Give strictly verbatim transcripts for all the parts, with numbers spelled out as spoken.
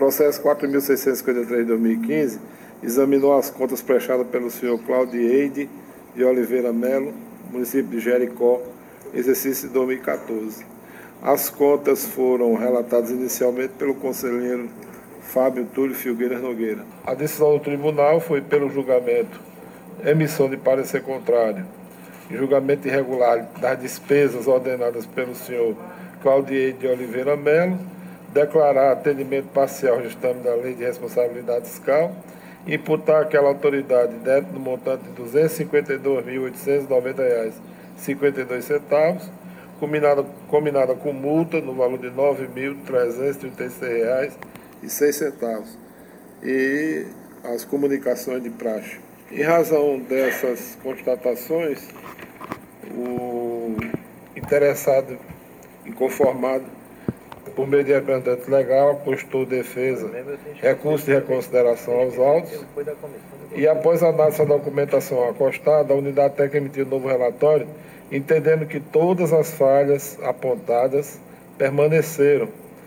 processo quatro mil seiscentos e cinquenta e três de dois mil e quinze examinou as contas prestadas pelo senhor Claudieide de Oliveira Melo, município de Jericó, exercício de dois mil e quatorze. As contas foram relatadas inicialmente pelo conselheiro Fábio Túlio Filgueiras Nogueira. A decisão do tribunal foi pelo julgamento, emissão de parecer contrário e julgamento irregular das despesas ordenadas pelo senhor Claudieide de Oliveira Melo, declarar atendimento parcial ao distame da Lei de Responsabilidade Fiscal, imputar àquela autoridade débito no montante de duzentos e cinquenta e dois mil, oitocentos e noventa reais e cinquenta e dois centavos, combinada, combinada com multa no valor de nove mil, trezentos e trinta e seis reais e seis centavos, e as comunicações de praxe. Em razão dessas constatações, o interessado inconformado, por meio de representante legal, apostou defesa, recurso de reconsideração aos autos, e após a análise da documentação acostada, a unidade técnica emitiu um novo relatório, entendendo que todas as falhas apontadas permaneceram,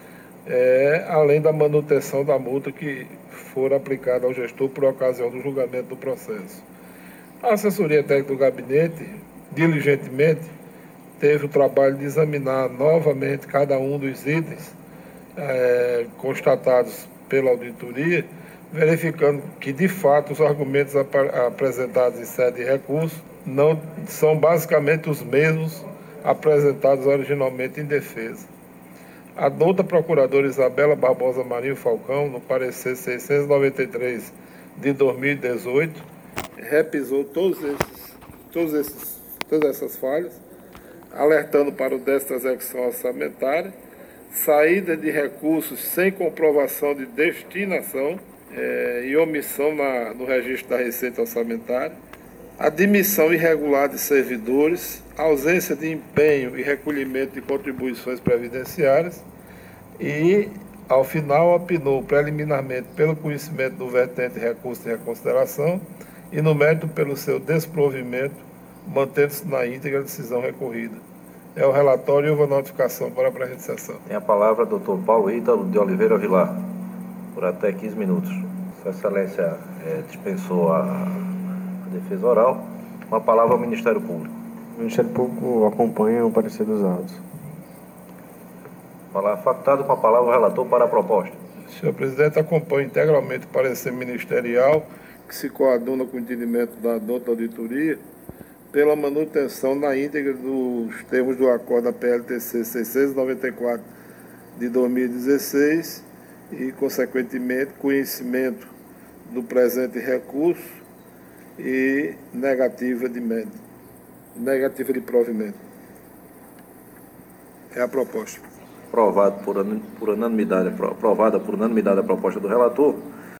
é, além da manutenção da multa que for aplicada ao gestor por ocasião do julgamento do processo. A assessoria técnica do gabinete, diligentemente, teve o trabalho de examinar novamente cada um dos itens é, constatados pela auditoria, verificando que, de fato, os argumentos ap apresentados em sede de recurso não são basicamente os mesmos apresentados originalmente em defesa. A douta procuradora Isabela Barbosa Marinho Falcão, no parecer seiscentos e noventa e três de dois mil e dezoito, repisou todos esses, todos esses, todas essas falhas, alertando para o déficit da execução orçamentária, saída de recursos sem comprovação de destinação eh, e omissão na, no registro da receita orçamentária, admissão irregular de servidores, ausência de empenho e recolhimento de contribuições previdenciárias e, ao final, opinou preliminarmente pelo conhecimento do vertente recurso de reconsideração e, no mérito, pelo seu desprovimento, mantendo-se na íntegra a decisão recorrida. É o relatório e houve a notificação para a presente sessão. Tem a palavra o doutor Paulo Ítalo de Oliveira Vilar, por até quinze minutos. Sua Excelência é, dispensou a, a defesa oral. Com a palavra ao Ministério Público. O Ministério Público acompanha o parecer dos autos. Palavra facultado, com a palavra o relator para a proposta. Senhor presidente, acompanho integralmente o parecer ministerial que se coaduna com o entendimento da nota auditoria pela manutenção na íntegra dos termos do acordo da P L T C seiscentos e noventa e quatro de dois mil e dezesseis e, consequentemente, conhecimento do presente recurso e negativa de média, negativa de provimento. É a proposta. Aprovado por, por unanimidade, aprovada por unanimidade a proposta do relator.